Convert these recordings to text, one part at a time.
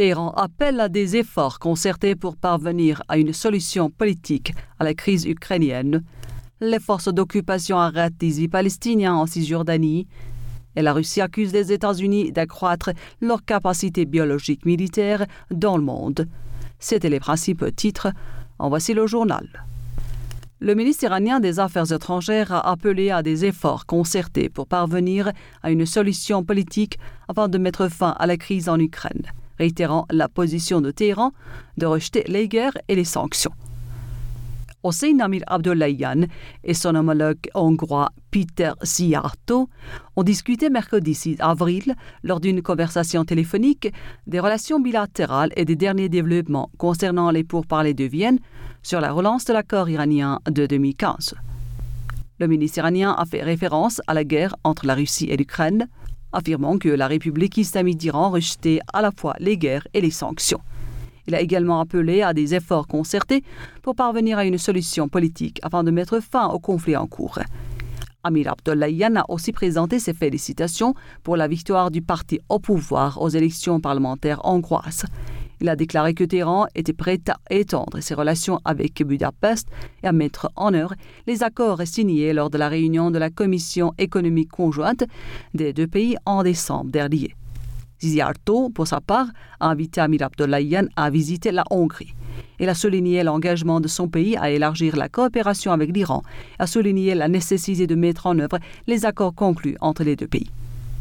Téhéran appelle à des efforts concertés pour parvenir à une solution politique à la crise ukrainienne. Les forces d'occupation arrêtent 18 Palestiniens en Cisjordanie et la Russie accuse les États-Unis d'accroître leur capacité biologique militaire dans le monde. C'étaient les principaux titres. En voici le journal. Le ministre iranien des Affaires étrangères a appelé à des efforts concertés pour parvenir à une solution politique afin de mettre fin à la crise en Ukraine, réitérant la position de Téhéran de rejeter les guerres et les sanctions. Hossein Amir Abdollahian et son homologue hongrois Péter Szijjártó ont discuté mercredi 6 avril, lors d'une conversation téléphonique, des relations bilatérales et des derniers développements concernant les pourparlers de Vienne sur la relance de l'accord iranien de 2015. Le ministre iranien a fait référence à la guerre entre la Russie et l'Ukraine, affirmant que la République islamique d'Iran rejetait à la fois les guerres et les sanctions. Il a également appelé à des efforts concertés pour parvenir à une solution politique afin de mettre fin au conflit en cours. Amir Abdollahian a aussi présenté ses félicitations pour la victoire du parti au pouvoir aux élections parlementaires hongroises. Il a déclaré que Téhéran était prêt à étendre ses relations avec Budapest et à mettre en œuvre les accords signés lors de la réunion de la Commission économique conjointe des deux pays en décembre dernier. Szijjártó, pour sa part, a invité Amir Abdollahian à visiter la Hongrie. Il a souligné l'engagement de son pays à élargir la coopération avec l'Iran et a souligné la nécessité de mettre en œuvre les accords conclus entre les deux pays.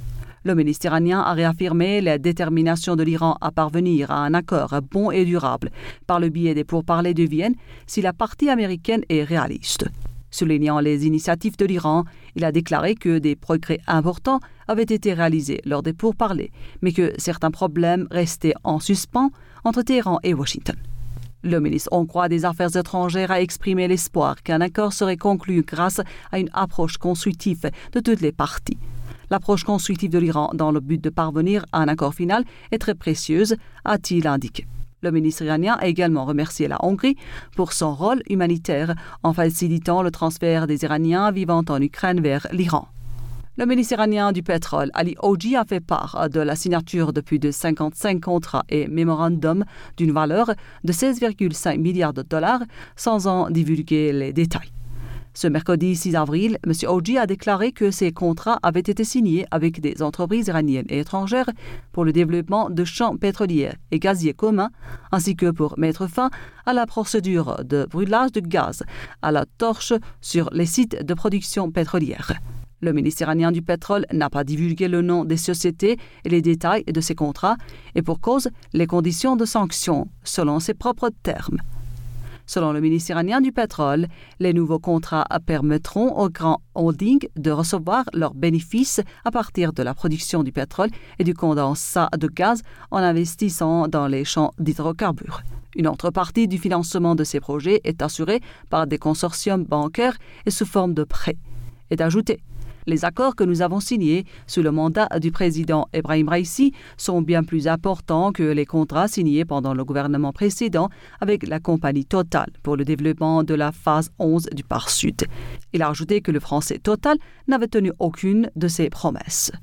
Le ministre iranien a réaffirmé la détermination de l'Iran à parvenir à un accord bon et durable par le biais des pourparlers de Vienne si la partie américaine est réaliste. Soulignant les initiatives de l'Iran, il a déclaré que des progrès importants avaient été réalisés lors des pourparlers, mais que certains problèmes restaient en suspens entre Téhéran et Washington. Le ministre hongrois des Affaires étrangères a exprimé l'espoir qu'un accord serait conclu grâce à une approche constructive de toutes les parties. L'approche constructive de l'Iran dans le but de parvenir à un accord final est très précieuse, a-t-il indiqué. Le ministre iranien a également remercié la Hongrie pour son rôle humanitaire en facilitant le transfert des Iraniens vivant en Ukraine vers l'Iran. Le ministre iranien du pétrole, Ali Oji, a fait part de la signature de plus de 55 contrats et mémorandums d'une valeur de 16,5 milliards de dollars sans en divulguer les détails. Ce mercredi 6 avril, M. Oji a déclaré que ces contrats avaient été signés avec des entreprises iraniennes et étrangères pour le développement de champs pétroliers et gaziers communs, ainsi que pour mettre fin à la procédure de brûlage de gaz à la torche sur les sites de production pétrolière. Le ministère iranien du pétrole n'a pas divulgué le nom des sociétés et les détails de ces contrats, et pour cause, les conditions de sanction, selon ses propres termes. Selon le ministre iranien du pétrole, les nouveaux contrats permettront aux grands holdings de recevoir leurs bénéfices à partir de la production du pétrole et du condensat de gaz en investissant dans les champs d'hydrocarbures. Une autre partie du financement de ces projets est assurée par des consortiums bancaires et sous forme de prêts. Est ajouté. Les accords que nous avons signés sous le mandat du président Ebrahim Raïssi sont bien plus importants que les contrats signés pendant le gouvernement précédent avec la compagnie Total pour le développement de la phase 11 du Parc Sud. Il a ajouté que le français Total n'avait tenu aucune de ses promesses.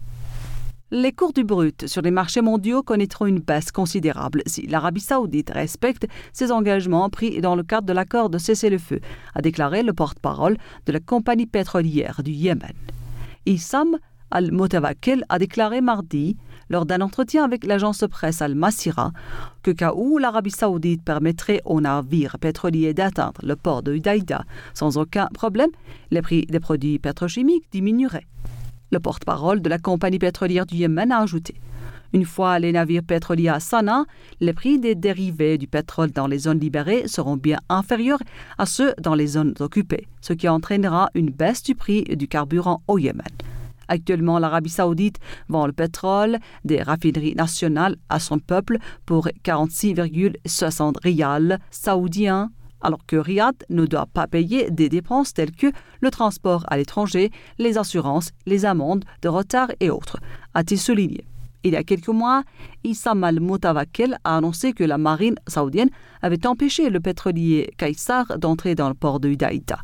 Les cours du brut sur les marchés mondiaux connaîtront une baisse considérable si l'Arabie saoudite respecte ses engagements pris dans le cadre de l'accord de cessez-le-feu, a déclaré le porte-parole de la compagnie pétrolière du Yémen. Issam Al-Motawakel a déclaré mardi, lors d'un entretien avec l'agence de presse Al-Masira, que cas où l'Arabie saoudite permettrait aux navires pétroliers d'atteindre le port de Hudaïda sans aucun problème, les prix des produits pétrochimiques diminueraient. Le porte-parole de la compagnie pétrolière du Yémen a ajouté: une fois les navires pétroliers à Sanaa, les prix des dérivés du pétrole dans les zones libérées seront bien inférieurs à ceux dans les zones occupées, ce qui entraînera une baisse du prix du carburant au Yémen. Actuellement, l'Arabie saoudite vend le pétrole des raffineries nationales à son peuple pour 46,60 riyals saoudiens, alors que Riyad ne doit pas payer des dépenses telles que le transport à l'étranger, les assurances, les amendes de retard et autres, a-t-il souligné. Il y a quelques mois, Issam Al-Motawakel a annoncé que la marine saoudienne avait empêché le pétrolier Kaysar d'entrer dans le port de Hudaïda.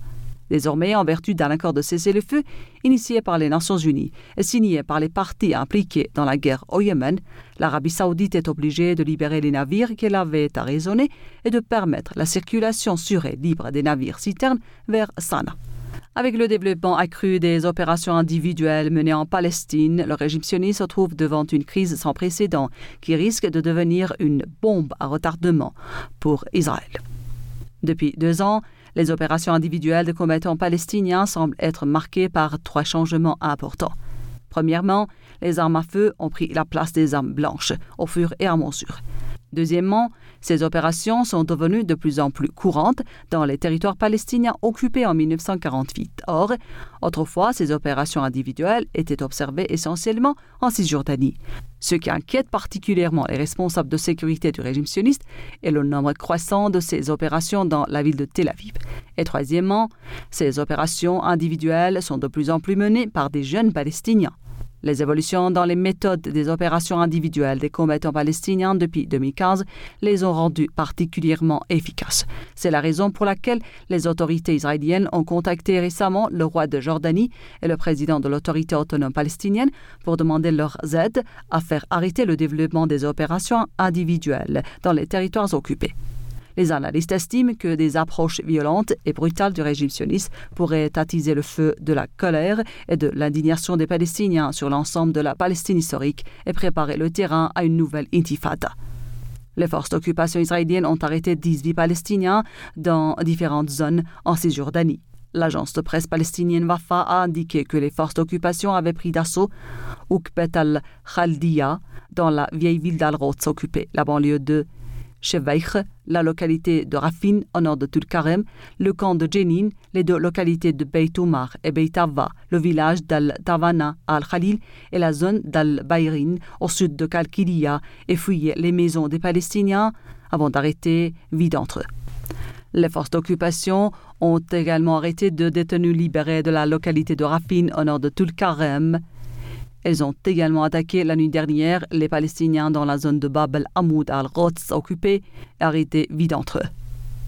Désormais, en vertu d'un accord de cessez-le-feu initié par les Nations Unies et signé par les parties impliquées dans la guerre au Yémen, l'Arabie saoudite est obligée de libérer les navires qu'elle avait arraisonnés et de permettre la circulation sûre et libre des navires citernes vers Sanaa. Avec le développement accru des opérations individuelles menées en Palestine, le régime sioniste se trouve devant une crise sans précédent qui risque de devenir une bombe à retardement pour Israël. Depuis 2 ans, les opérations individuelles de combattants palestiniens semblent être marquées par 3 changements importants. Premièrement, les armes à feu ont pris la place des armes blanches au fur et à mesure. Deuxièmement, ces opérations sont devenues de plus en plus courantes dans les territoires palestiniens occupés en 1948. Or, autrefois, ces opérations individuelles étaient observées essentiellement en Cisjordanie. Ce qui inquiète particulièrement les responsables de sécurité du régime sioniste est le nombre croissant de ces opérations dans la ville de Tel Aviv. Et troisièmement, ces opérations individuelles sont de plus en plus menées par des jeunes Palestiniens. Les évolutions dans les méthodes des opérations individuelles des combattants palestiniens depuis 2015 les ont rendues particulièrement efficaces. C'est la raison pour laquelle les autorités israéliennes ont contacté récemment le roi de Jordanie et le président de l'autorité autonome palestinienne pour demander leur aide à faire arrêter le développement des opérations individuelles dans les territoires occupés. Les analystes estiment que des approches violentes et brutales du régime sioniste pourraient attiser le feu de la colère et de l'indignation des Palestiniens sur l'ensemble de la Palestine historique et préparer le terrain à une nouvelle intifada. Les forces d'occupation israéliennes ont arrêté 18 Palestiniens dans différentes zones en Cisjordanie. L'agence de presse palestinienne Wafa a indiqué que les forces d'occupation avaient pris d'assaut Oukbet al-Khaldiya dans la vieille ville d'Al-Rots occupée, la banlieue de Sheveich, la localité de Rafin au nord de Tulkarem, le camp de Jenin, les 2 localités de Beit Oumar et Beit Avva, le village d'Al-Tavana à Al-Khalil et la zone d'Al-Bayrin au sud de Kalkilia et fouillé les maisons des Palestiniens avant d'arrêter 8 d'entre eux. Les forces d'occupation ont également arrêté 2 détenus libérés de la localité de Rafin au nord de Tulkarem. Elles ont également attaqué la nuit dernière les Palestiniens dans la zone de Bab el-Hamoud al-Rots occupée et arrêté 8 d'entre eux.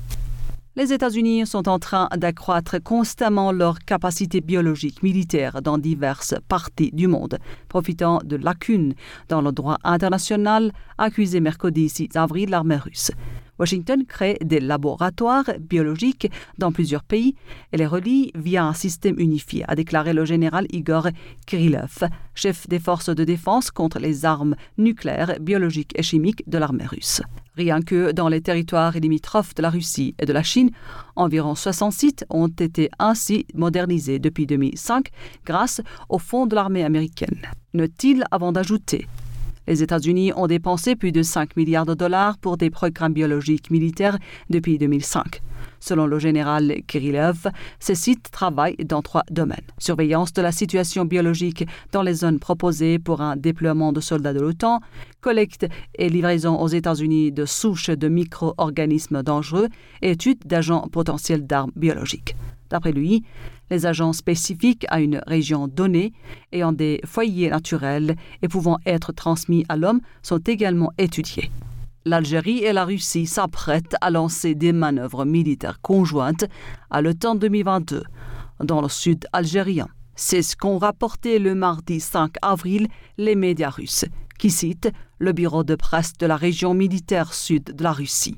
Les États-Unis sont en train d'accroître constamment leur capacité biologique militaire dans diverses parties du monde, profitant de lacunes dans le droit international, accusé mercredi 6 avril l'armée russe. Washington crée des laboratoires biologiques dans plusieurs pays et les relie via un système unifié, a déclaré le général Igor Kirillov, chef des forces de défense contre les armes nucléaires, biologiques et chimiques de l'armée russe. Rien que dans les territoires limitrophes de la Russie et de la Chine, environ 60 sites ont été ainsi modernisés depuis 2005 grâce au fonds de l'armée américaine. Note-t-il avant d'ajouter: les États-Unis ont dépensé plus de 5 milliards de dollars pour des programmes biologiques militaires depuis 2005. Selon le général Kirillov, ces sites travaillent dans 3 domaines. Surveillance de la situation biologique dans les zones proposées pour un déploiement de soldats de l'OTAN, collecte et livraison aux États-Unis de souches de micro-organismes dangereux et étude d'agents potentiels d'armes biologiques. D'après lui, les agents spécifiques à une région donnée, ayant des foyers naturels et pouvant être transmis à l'homme, sont également étudiés. L'Algérie et la Russie s'apprêtent à lancer des manœuvres militaires conjointes à l'automne 2022 dans le sud algérien. C'est ce qu'ont rapporté le mardi 5 avril les médias russes, qui citent le bureau de presse de la région militaire sud de la Russie.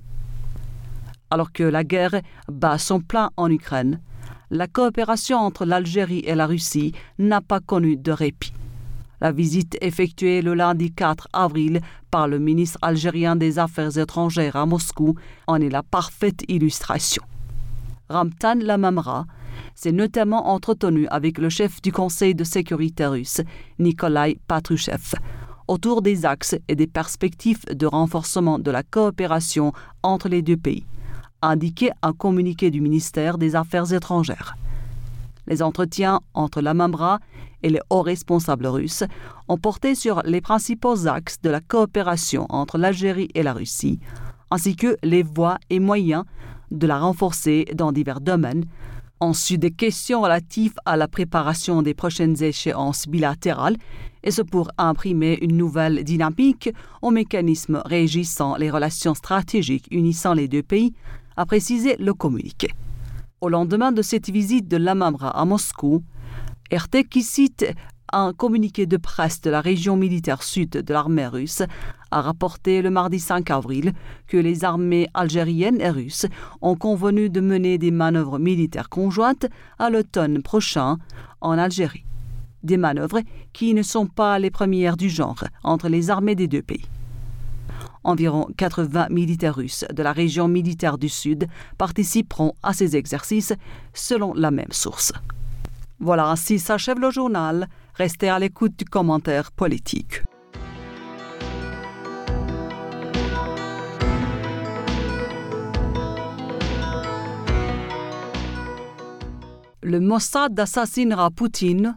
Alors que la guerre bat son plein en Ukraine, la coopération entre l'Algérie et la Russie n'a pas connu de répit. La visite effectuée le lundi 4 avril par le ministre algérien des Affaires étrangères à Moscou en est la parfaite illustration. Ramtan Lamamra s'est notamment entretenu avec le chef du Conseil de sécurité russe, Nikolai Patrushev, autour des axes et des perspectives de renforcement de la coopération entre les 2 pays, indiqué un communiqué du ministère des Affaires étrangères. Les entretiens entre Lamamra et les hauts responsables russes ont porté sur les principaux axes de la coopération entre l'Algérie et la Russie, ainsi que les voies et moyens de la renforcer dans divers domaines, ensuite des questions relatives à la préparation des prochaines échéances bilatérales, et ce pour imprimer une nouvelle dynamique aux mécanismes régissant les relations stratégiques unissant les 2 pays, a précisé le communiqué. Au lendemain de cette visite de l'Amamra à Moscou, RT, qui cite un communiqué de presse de la région militaire sud de l'armée russe, a rapporté le mardi 5 avril que les armées algériennes et russes ont convenu de mener des manœuvres militaires conjointes à l'automne prochain en Algérie. Des manœuvres qui ne sont pas les premières du genre entre les armées des deux pays. Environ 80 militaires russes de la région militaire du Sud participeront à ces exercices selon la même source. Voilà, ainsi s'achève le journal. Restez à l'écoute du commentaire politique. Le Mossad assassinera Poutine.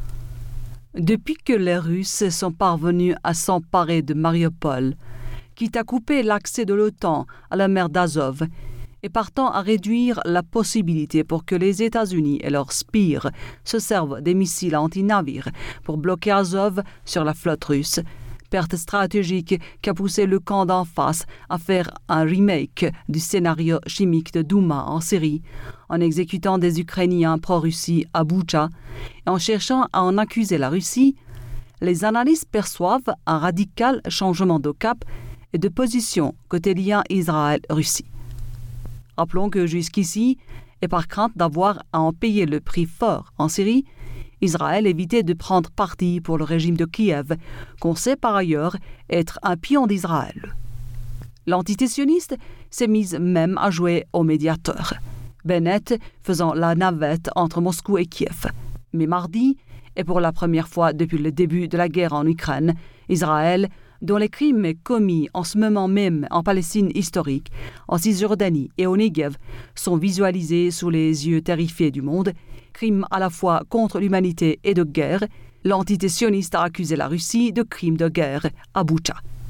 Depuis que les Russes sont parvenus à s'emparer de Mariupol, quitte à couper l'accès de l'OTAN à la mer d'Azov, et partant à réduire la possibilité pour que les États-Unis et leurs sbires se servent des missiles anti-navires pour bloquer Azov sur la flotte russe, perte stratégique qui a poussé le camp d'en face à faire un remake du scénario chimique de Douma en Syrie, en exécutant des Ukrainiens pro-Russie à Boutcha et en cherchant à en accuser la Russie, les analystes perçoivent un radical changement de cap et de position côté lien Israël-Russie. Rappelons que jusqu'ici, et par crainte d'avoir à en payer le prix fort en Syrie, Israël évitait de prendre parti pour le régime de Kiev, qu'on sait par ailleurs être un pion d'Israël. L'entité sioniste s'est mise même à jouer au médiateur, Bennett faisant la navette entre Moscou et Kiev. Mais mardi, et pour la première fois depuis le début de la guerre en Ukraine, Israël, dont les crimes commis en ce moment même en Palestine historique, en Cisjordanie et au Negev sont visualisés sous les yeux terrifiés du monde, crimes à la fois contre l'humanité et de guerre, l'entité sioniste a accusé la Russie de crimes de guerre à Boutcha.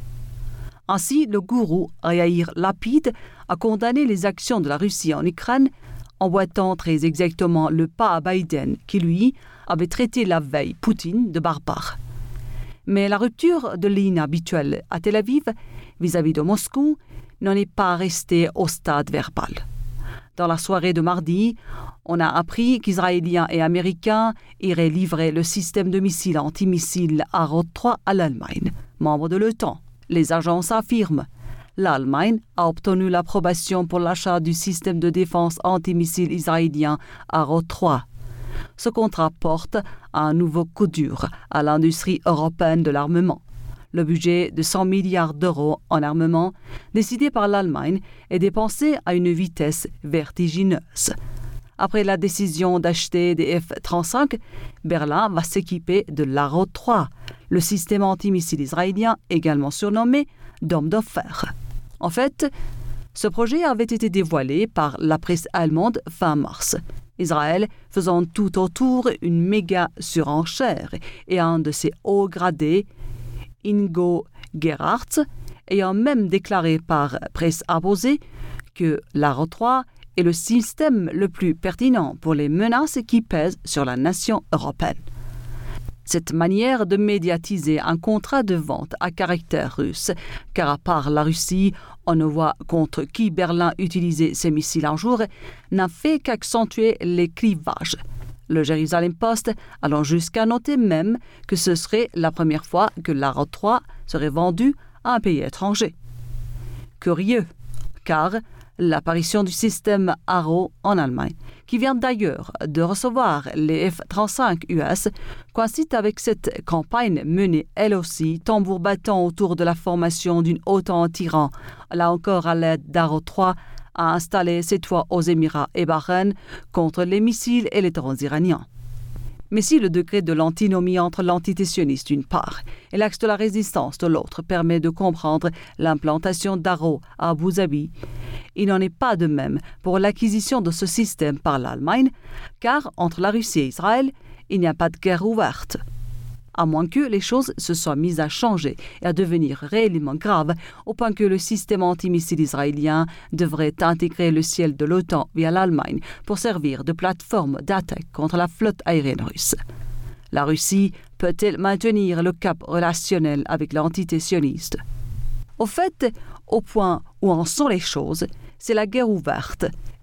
Ainsi, le gourou Yair Lapid a condamné les actions de la Russie en Ukraine, emboîtant très exactement le pas à Biden, qui lui avait traité la veille Poutine de barbare. Mais la rupture de ligne habituelle à Tel Aviv vis-à-vis de Moscou n'en est pas restée au stade verbal. Dans la soirée de mardi, on a appris qu'Israéliens et Américains iraient livrer le système de missiles antimissiles Arrow 3 à l'Allemagne, membre de l'OTAN. Les agences affirment. L'Allemagne a obtenu l'approbation pour l'achat du système de défense antimissile israélien Arrow 3. Ce contrat porte un nouveau coup dur à l'industrie européenne de l'armement. Le budget de 100 milliards d'euros en armement, décidé par l'Allemagne, est dépensé à une vitesse vertigineuse. Après la décision d'acheter des F-35, Berlin va s'équiper de l'Arrow 3, le système antimissile israélien également surnommé Dôme de fer. En fait, ce projet avait été dévoilé par la presse allemande fin mars. Israël faisant tout autour une méga surenchère et un de ses hauts gradés, Ingo Gerhardt, ayant même déclaré par presse apposée que l'Arrow 3 est le système le plus pertinent pour les menaces qui pèsent sur la nation européenne. Cette manière de médiatiser un contrat de vente à caractère russe, car à part la Russie, on ne voit contre qui Berlin utilisait ses missiles un jour, n'a fait qu'accentuer les clivages. Le Jerusalem Post allant jusqu'à noter même que ce serait la première fois que l'Arrow 3 serait vendu à un pays étranger. Curieux, car l'apparition du système Arrow en Allemagne, qui vient d'ailleurs de recevoir les F-35 US, coïncide avec cette campagne menée elle aussi tambour battant autour de la formation d'une OTAN tyran, là encore à l'aide d'Arrow 3, à installer cette fois aux Émirats et Bahreïn contre les missiles et les drones iraniens. Mais si le degré de l'antinomie entre l'entité sioniste d'une part et l'axe de la résistance de l'autre permet de comprendre l'implantation d'Arrow à Abu Dhabi, il n'en est pas de même pour l'acquisition de ce système par l'Allemagne, car entre la Russie et Israël, il n'y a pas de guerre ouverte. À moins que les choses se soient mises à changer et à devenir réellement graves, au point que le système antimissile israélien devrait intégrer le ciel de l'OTAN via l'Allemagne pour servir de plateforme d'attaque contre la flotte aérienne russe. La Russie peut-elle maintenir le cap relationnel avec l'entité sioniste? Au fait, au point où en sont les choses, c'est la guerre ouverte,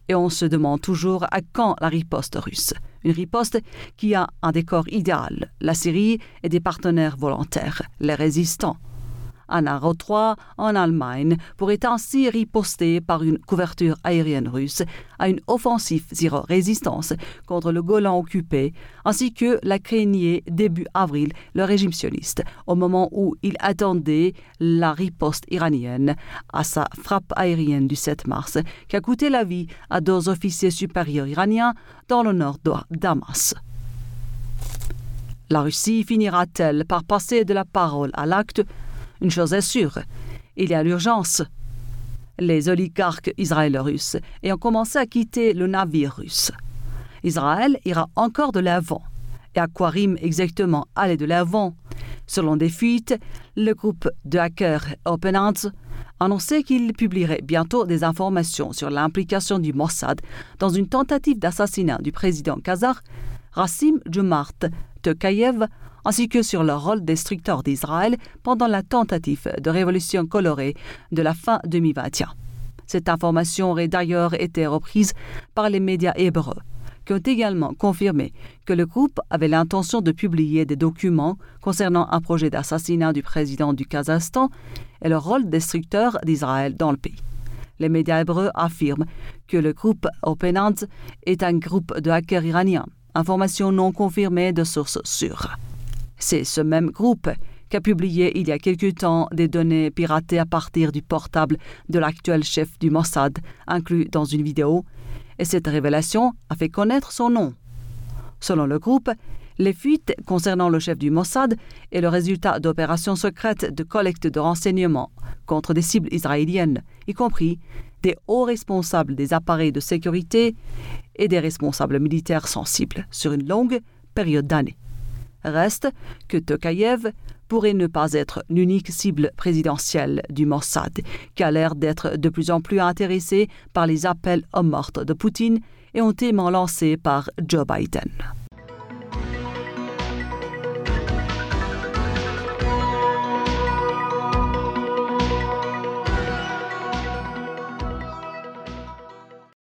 Et on se demande toujours à quand la riposte russe. Une riposte qui a un décor idéal, la Syrie et des partenaires volontaires, les résistants. Un aérodrome en Allemagne pourrait ainsi riposter par une couverture aérienne russe à une offensive zéro-résistance contre le Golan occupé, ainsi que l'a craigné début avril le régime sioniste, au moment où il attendait la riposte iranienne à sa frappe aérienne du 7 mars, qui a coûté la vie à 2 officiers supérieurs iraniens dans le nord de Damas. La Russie finira-t-elle par passer de la parole à l'acte? Une chose est sûre, il y a l'urgence. Les oligarques israélo-russes ayant commencé à quitter le navire russe. Israël ira encore de l'avant. Et à quoi rime exactement aller de l'avant? Selon des fuites, le groupe de hackers OpenHands annonçait qu'il publierait bientôt des informations sur l'implication du Mossad dans une tentative d'assassinat du président kazakh Rassim Jomart Tokayev, ainsi que sur le rôle destructeur d'Israël pendant la tentative de révolution colorée de la fin 2021. Cette information aurait d'ailleurs été reprise par les médias hébreux, qui ont également confirmé que le groupe avait l'intention de publier des documents concernant un projet d'assassinat du président du Kazakhstan et le rôle destructeur d'Israël dans le pays. Les médias hébreux affirment que le groupe OpenHands est un groupe de hackers iraniens, information non confirmée de sources sûres. C'est ce même groupe qui a publié il y a quelque temps des données piratées à partir du portable de l'actuel chef du Mossad, inclus dans une vidéo, et cette révélation a fait connaître son nom. Selon le groupe, les fuites concernant le chef du Mossad est le résultat d'opérations secrètes de collecte de renseignements contre des cibles israéliennes, y compris des hauts responsables des appareils de sécurité et des responsables militaires sensibles sur une longue période d'années. Reste que Tokayev pourrait ne pas être l'unique cible présidentielle du Mossad, qui a l'air d'être de plus en plus intéressé par les appels aux meurtres de Poutine et éhontément lancés par Joe Biden.